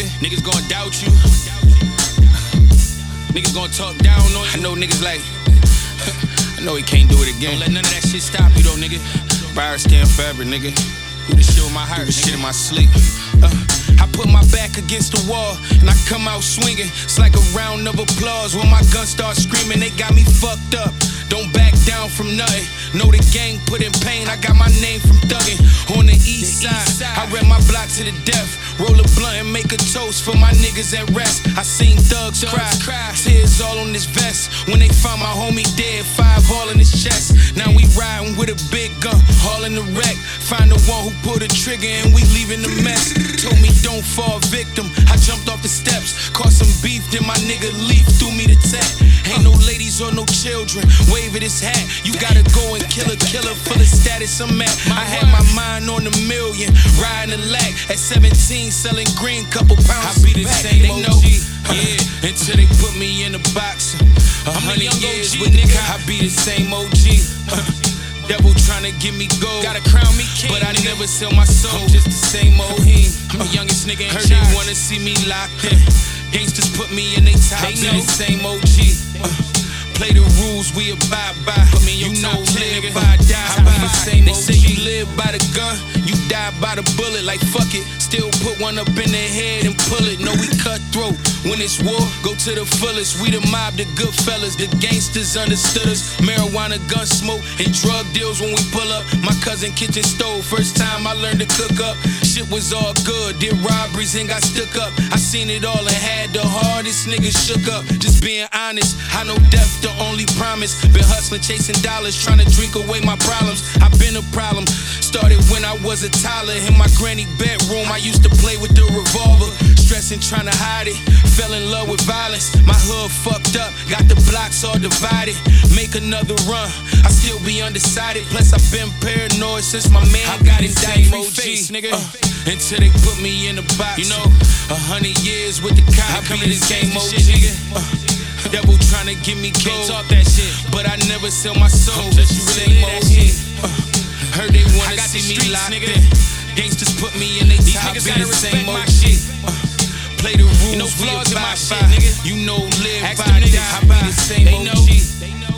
Niggas gon' doubt you. Niggas gon' talk down on you. I know niggas like, I know he can't do it again. Don't let none of that shit stop you though, nigga. Virus stand forever, nigga. Do the shit with my heart, do the shit in my sleep. I put my back against the wall and I come out swinging. It's like a round of applause when my gun starts screaming. They got me fucked up. Don't back down from nothing. Know the gang put in pain. I got my name from thuggin' on the east side. I rep my block to the death. Roll a blunt and make a toast for my niggas at rest. I seen thugs cry, tears all on his vest. When they found my homie dead, 5 all in his chest. Now we riding with a big gun, all in the wreck. Find the one who pulled the trigger and we leaving the mess. Told me don't fall victim. I jumped off the steps, caught some beef, then my nigga Leaf threw me the tech. Ain't no ladies or no children. Wave of this hat, you gotta go and kill a killer for the status I'm at. I had my mind on $1 million, riding a lack at 17, selling green, couple pounds. I be the same they OG, yeah, until they put me in a box. 100 years OG, with the cop, I be the same OG. Devil tryna give me gold, gotta crown me king, but I never sell my soul. I'm just the same old him. I'm the youngest nigga in charge. Heard they wanna see me locked in. Gangsters put me in they top. They know the same OG. Play the rules, we abide by. Put me in your live by, die by. The same they say you live by the gun, you die by the bullet. Like fuck it, still put one up in their head and pull it. No, we cutthroat. When it's war, go to the fullest. We the mob, the good fellas. The gangsters understood us. Marijuana, gun smoke, and drug deals when we pull up. My cousin kitchen stove, first time I learned to cook up. Shit was all good, did robberies and got stuck up. I seen it all and had the hardest niggas shook up. Just being honest, I know death the only promise. Been hustling, chasing dollars, trying to drink away my problems. I've been a problem. Started when I was a toddler in my granny bedroom. I used to play with the revolver, stressing, trying to hide it. Fell in love with violence. My hood fucked up, got the blocks all divided. Make another run, I still be undecided. Plus I've been paranoid since my man got indicted. OG, nigga. Until they put me in a box. You know, 100 years with the cop. I come in this game, OG, nigga. Devil tryna give me gold, talk that shit, but I never sell my soul. Just you really live that shit. Heard they wanna see me locked in. Gangsters put me in they top. Be the same old shit. Play the rules, no flaws in my shit, nigga. You know, live by, die. I be the same old shit.